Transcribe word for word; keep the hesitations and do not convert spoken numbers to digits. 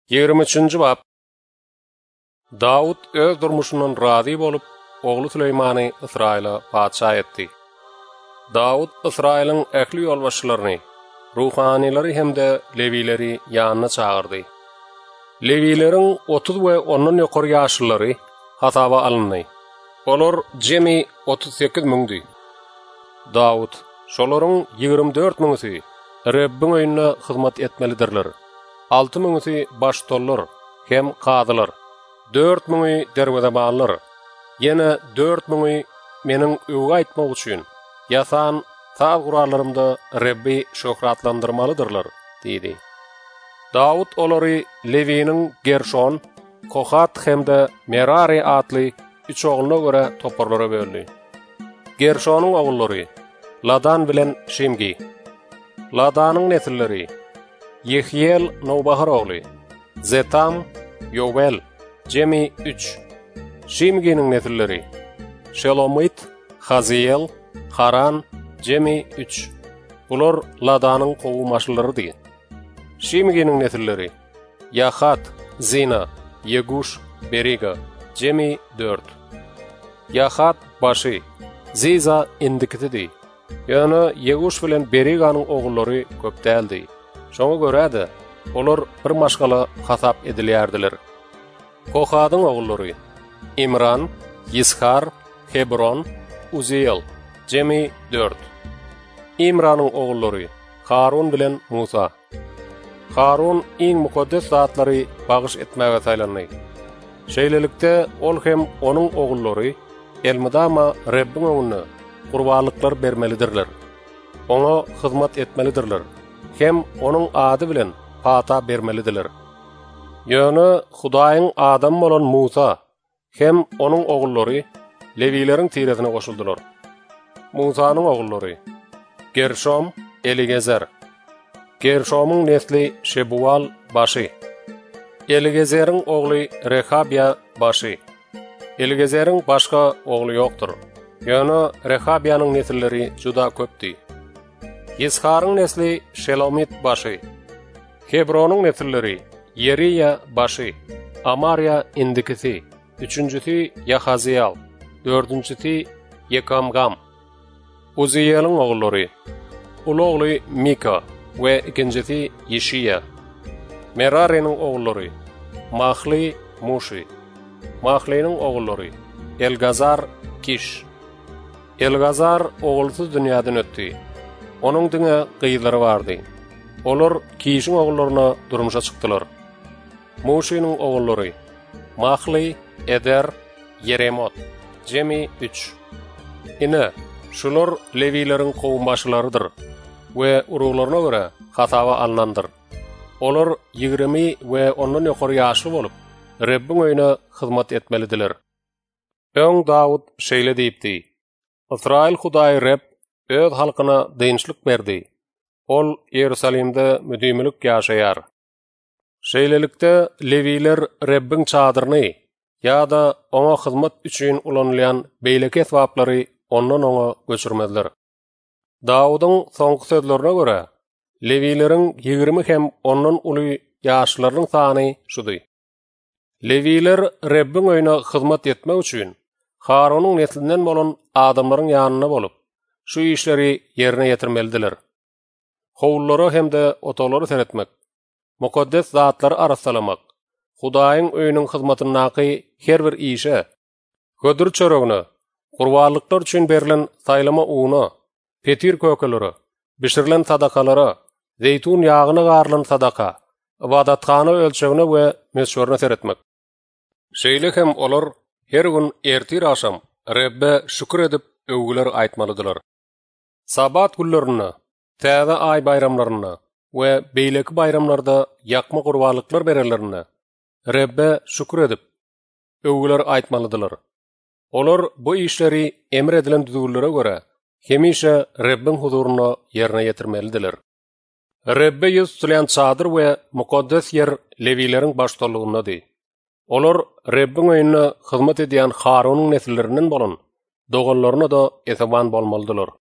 yigirme üçinji bab. Davud öz durmuşundan razi bolup, oğlu Süleymany Israila padşah etdi. Davud Israil'in ähli ýolbaşçylaryny, ruhanilary hemde Lewileri ýanyna çağırdy. Lewilerin otuz we ondan ýokary ýaşlylary hasaba alındy. Olar jemi otuz sekiz müňdi. Davud şolaryň ýygrimi dört müňsi Rabbiň öýünde hyzmat etmelidirler. alty müňsi baştollar hem gadylar. dört müňi derwedebanlar. Ýene dört müňi meniň öwge aýtmak üçin ýasan saz gurallarymda Rabbi şöhratlandyrmalydyrlar, diýdi. Davud olary Lewiniň Gerşon, Kohat hemde Merari atly üç oğluna göre toparlara böldi. Gerşonyň oğulları Ladan bilen Şimgi. Ladanyň nesilleri Yehiel Nobahar oğlu, Zetam, Yovel, jemi üç. Şimgi'nin nesilleri Shelomit, Haziel, Haran, jemi üç. Bular Ladanyň gowmaşlylarydy. Şimgi'nin nesilleri Yahat, Zina, Yeguş, Beriga, jemi dört. Yahat başı, Ziza indikitidi. Ýöne Yeguş bilen Beriganyň oğullary köp däldi. Şoňa görä-de olar bir maşgala hasap edilýärdiler. Kohadyň oğullary İmran, Yishar, Hebron, Uziel, jemi dört. İmranyň oğullary Harun bilen Musa. Harun iň mukaddes zatlary bagyş etmäge saýlandy. Şeýlelikde ol hem onuň oğullary elmydama Rabbiň öňünde gurbanlyklar bermelidirler. Oňa hyzmat etmelidirler. Hem onuň ady bilen pata bermelidirler. Ýöne Hudaýyň adam bolan Musa hem onuň oğullary Lewileriň tiresine goşuldylar. Musanyň oğullary Gerşom, Eligezer. Gerşomyň nesli Şebual başı. Eligezeriň oğly Rehabya başı. Eligezeriň başga oğlu ýokdur. Ýöne Rehabyanyň nesilleri juda köpdi. Yisharyň nesli Shelomit başı. Hebronyň nesilleri Yeriya başı. Amarya indikisi. Üçüncüsü Yahaziel. Dördüncüsü Yekamgam. Uziel'in oğulları ulu oğlu Mika ve ikincisi Yeshiya. Merari'nin oğulları Mahli, Mushi. Mahli'nin oğulları Elgazar, Kiş. Elgazar oğulsuz dünýäden ötdi. Onuň diňe gyýlary bardy. Olar Kişiň oğullaryna durmuşa çykdylar. Mushi'nin oğulları Mahli, Eder, Yeremot, jemi üç. Ine şular Lewileriň gowmaşylarydyr we uruglaryna görä hasaba alınandyr. Olar ýygrimi we ondan ýokary ýaşly bolup, Rabbiň öýüne hyzmat etmelidiler. Öň Davud şeýle diýipdi: Israil Hudaý Rab öz halkyna dynçlyk berdi. Ol Ýerusalimde müdümlik ýaşaýar. Şeýlelikde Lewiler Rabbiň çadyryny ýa-da oňa hyzmat üçin ulanylýan beýleki esbaplary ondan oňa göçürmediler. Dawydyň soňky sözlerine görä, Lewileriň ýygrimi hem ondan uly ýaşlarynyň sany şudy. Lewiler Rabbiň öýüne hyzmat etmek üçin Haronyň neslinden bolan adamlaryň ýanyna bolup, şu işleri ýerine ýetirmelidiler. Howlullary hemde otaglary seretmek, mukaddes zatlary arasalamak, Hudaýyň öýüniň hyzmatynaky her bir işe, gödür çöregini, gurbanlyklar üçin berilen saýlama uğuna, petir kökeleri, bişirilen sadakalary, zeytun ýagyna garlan sadaka, ibadatkana ölçegine we meşwerine seretmek. Şeýle hem olar her gün ertir aşam Rabbe şükür edip öwgüler aýtmalydylar. Sabat günlerini, täze ay bayramlaryny we beýleki bayramlarda ýakma gurbanlyklar bererlerini Rabbe şükür edip öwgüler aýtmalydylar. Olar bu işleri emredilen düzgünlere göre hemişe Rabbiň huzuryna ýerine ýetirmelidiler. Rabbe ýüz tutulýan çadyr we mukaddes ýer Lewileriň başdolugyndady. Olar Rabbiň öýüne hyzmat edýän Haronyň nesillerinden bolan dogallaryna da eseban bolmalydylar.